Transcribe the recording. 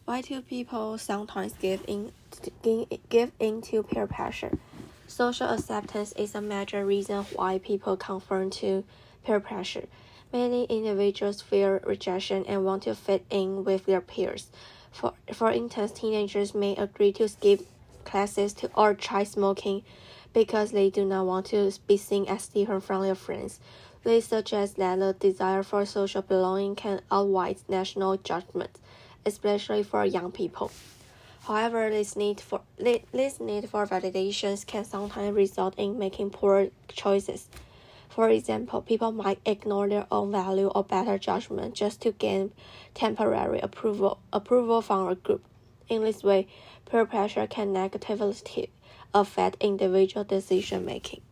Why do people sometimes give in to peer pressure? Social acceptance is a major reason why people conform to peer pressure. Many individuals fear rejection and want to fit in with their peers. For instance, teenagers may agree to skip classes or try smoking because they do not want to be seen as different from their friends. They suggest that the desire for social belonging can outweigh national judgment, especially for young people. However, this need for validations can sometimes result in making poor choices. For example, people might ignore their own value or better judgment just to gain temporary approval from a group. In this way, peer pressure can negatively affect individual decision making.